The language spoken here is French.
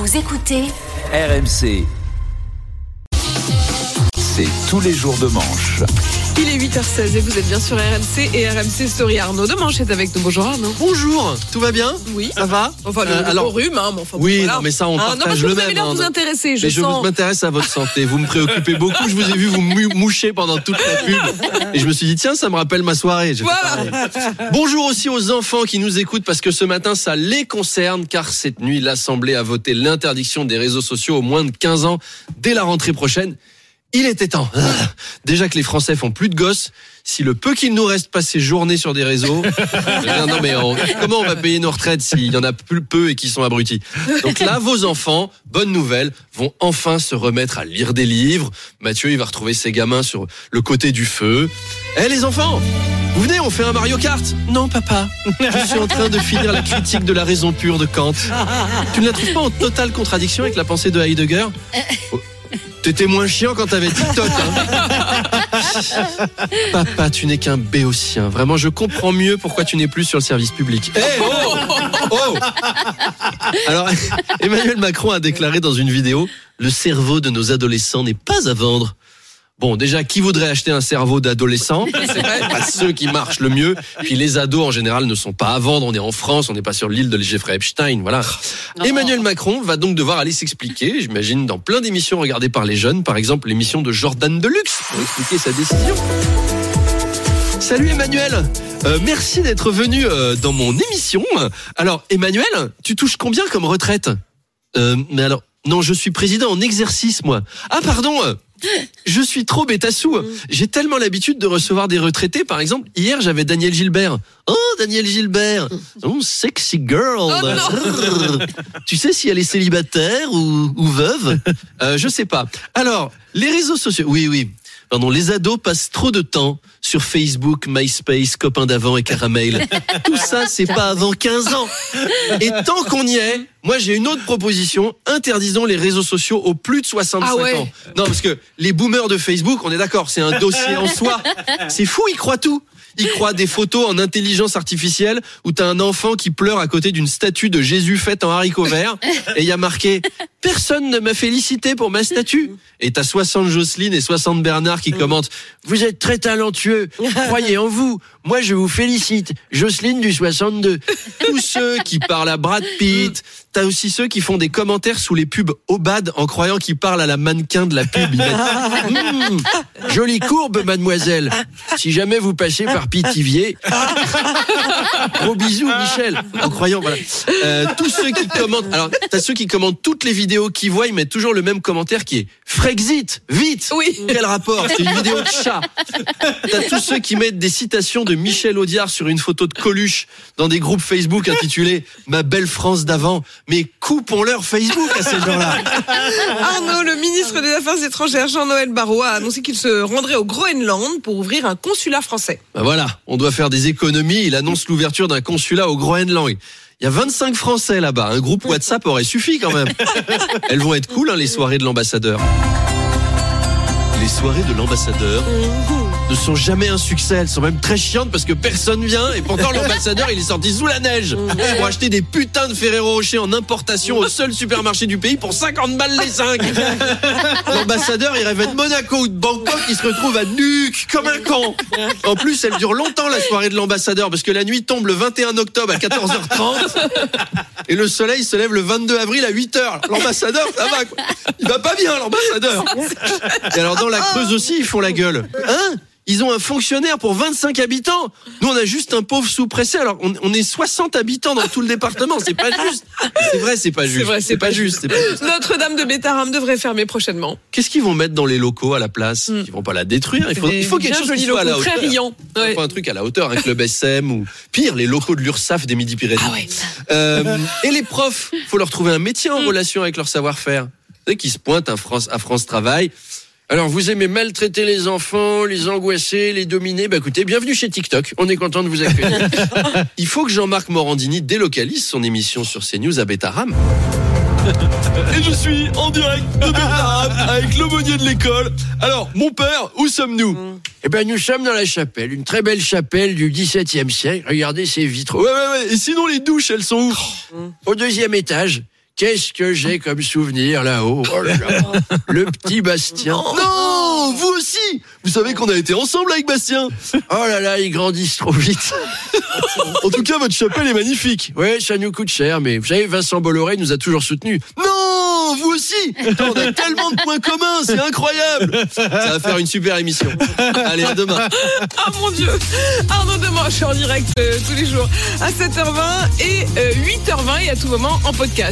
Vous écoutez RMC. C'est tous les jours de manche. Il est 8h16 et vous êtes bien sur RMC et RMC Story. Arnaud de Manche est avec nous. Bonjour Arnaud. Bonjour, tout va bien ? Oui. Ça va ? Enfin, le rhume, hein, mais enfin. Oui, voilà. non, mais ça, on partage non, le vous avez même. l'air de vous intéresser, Mais je m'intéresse à votre santé. Vous me préoccupez beaucoup. Je vous ai vu vous moucher pendant toute la pub. Et je me suis dit, tiens, ça me rappelle ma soirée. Voilà. Bonjour aussi aux enfants qui nous écoutent parce que ce matin, ça les concerne. Car cette nuit, l'Assemblée a voté l'interdiction des réseaux sociaux aux moins de 15 ans dès la rentrée prochaine. Il était temps. Déjà que les Français font plus de gosses, si le peu qu'il nous reste passe ses journées sur des réseaux, non mais comment on va payer nos retraites s'il y en a plus peu et qui sont abrutis ? Donc là, vos enfants, bonne nouvelle, vont enfin se remettre à lire des livres. Mathieu, il va retrouver ses gamins sur le côté du feu. Les enfants, vous venez, on fait un Mario Kart ? Non papa, je suis en train de finir la critique de la raison pure de Kant. Tu ne la trouves pas en totale contradiction avec la pensée de Heidegger ? T'étais moins chiant quand t'avais TikTok, hein. Papa, tu n'es qu'un béotien. Vraiment, je comprends mieux pourquoi tu n'es plus sur le service public. Oh. Alors, Emmanuel Macron a déclaré dans une vidéo « Le cerveau de nos adolescents n'est pas à vendre ». Bon, déjà, qui voudrait acheter un cerveau d'adolescent ? C'est pas ceux qui marchent le mieux. Puis les ados, en général, ne sont pas à vendre. On est en France, on n'est pas sur l'île de Jeffrey Epstein, voilà. Non. Emmanuel Macron va donc devoir aller s'expliquer, j'imagine, dans plein d'émissions regardées par les jeunes. Par exemple, l'émission de Jordan Deluxe, pour expliquer sa décision. Salut Emmanuel, merci d'être venu dans mon émission. Alors, Emmanuel, tu touches combien comme retraite ? Mais alors, non, je suis président en exercice, moi. Ah, pardon. Je suis trop bêtassou. J'ai tellement l'habitude de recevoir des retraités. Par exemple, hier, j'avais Daniel Gilbert. Oh, Daniel Gilbert. Oh, sexy girl. Oh, tu sais si elle est célibataire ou veuve ? Je sais pas. Alors, les réseaux sociaux. Oui. Pardon, les ados passent trop de temps sur Facebook, MySpace, Copains d'avant et Caramel. Tout ça, c'est pas avant 15 ans. Et tant qu'on y est, moi j'ai une autre proposition. Interdisons les réseaux sociaux aux plus de 65 ans. Non, parce que les boomers de Facebook, on est d'accord, c'est un dossier en soi. C'est fou, ils croient tout. Ils croient des photos en intelligence artificielle où t'as un enfant qui pleure à côté d'une statue de Jésus faite en haricots verts et il y a marqué « Personne ne m'a félicité pour ma statue ». Et t'as 60 Jocelyne et 60 Bernard qui commentent « Vous êtes très talentueux, croyez en vous, moi je vous félicite, Jocelyne du 62 ». Tous ceux qui parlent à Brad Pitt, t'as aussi ceux qui font des commentaires sous les pubs Obad en croyant qu'ils parlent à la mannequin de la pub. Ils mettent jolie courbe, mademoiselle. Si jamais vous passez par Pithiviers. Gros bisous, Michel. En croyant, voilà. Tous ceux qui commentent. Alors, t'as ceux qui commentent toutes les vidéos qu'ils voient, ils mettent toujours le même commentaire qui est Frexit, vite. Oui. Quel rapport ? C'est une vidéo de chat. T'as tous ceux qui mettent des citations de Michel Audiard sur une photo de Coluche dans des groupes Facebook intitulés Ma belle France d'avant. Mais coupons-leur Facebook à ces gens-là. Arnaud, le ministre des Affaires étrangères, Jean-Noël Barrot, a annoncé qu'il se rendrait au Groenland pour ouvrir un consulat français. Ben voilà, on doit faire des économies. Il annonce l'ouverture d'un consulat au Groenland. Il y a 25 Français là-bas. Un groupe WhatsApp aurait suffi quand même. Elles vont être cool, hein, les soirées de l'ambassadeur. Les soirées de l'ambassadeur ne sont jamais un succès. Elles sont même très chiantes parce que personne vient et pourtant l'ambassadeur il est sorti sous la neige pour acheter des putains de Ferrero Rocher en importation au seul supermarché du pays pour 50 balles les 5. L'ambassadeur il rêve de Monaco ou de Bangkok, il se retrouve à Nuuk comme un con. En plus elle dure longtemps la soirée de l'ambassadeur parce que la nuit tombe le 21 octobre à 14h30 et le soleil se lève le 22 avril à 8h. L'ambassadeur ça va quoi. Il va pas bien l'ambassadeur. Et alors dans la Creuse aussi ils font la gueule. Hein ? Ils ont un fonctionnaire pour 25 habitants. Nous, on a juste un pauvre sous-préfet. Alors, on est 60 habitants dans tout le département. C'est pas juste. C'est vrai, c'est pas juste. C'est pas juste. Notre-Dame de Bétarame devrait fermer prochainement. Qu'est-ce qu'ils vont mettre dans les locaux à la place ? Ils vont pas la détruire. Il faut quelque chose qui soit à la hauteur. Très riant. Il faut un truc à la hauteur, un club SM ou pire, les locaux de l'URSSAF des Midi-Pyrénées. Et les profs, faut leur trouver un métier en relation avec leur savoir-faire. Vous savez qui se pointent à France Travail. Alors, vous aimez maltraiter les enfants, les angoisser, les dominer ? Bah écoutez, bienvenue chez TikTok. On est content de vous accueillir. Il faut que Jean-Marc Morandini délocalise son émission sur CNews à Bétarame. Et je suis en direct de Bétarame avec l'aumônier de l'école. Alors, mon père, où sommes-nous ? Eh ben, nous sommes dans la chapelle, une très belle chapelle du XVIIe siècle. Regardez ces vitraux. Ouais. Et sinon, les douches, elles sont où ? Au 2e étage. Qu'est-ce que j'ai comme souvenir là-haut? Oh là là. Le petit Bastien. Non, vous aussi. Vous savez qu'on a été ensemble avec Bastien. Oh là là, ils grandissent trop vite. En tout cas, votre chapelle est magnifique. Ouais, ça nous coûte cher, mais vous savez, Vincent Bolloré nous a toujours soutenus. Non, vous aussi. Putain, on a tellement de points communs, c'est incroyable. Ça va faire une super émission. Allez, à demain. Ah mon Dieu. Arnaud Demanche en direct tous les jours à 7h20 et 8h20 et à tout moment en podcast.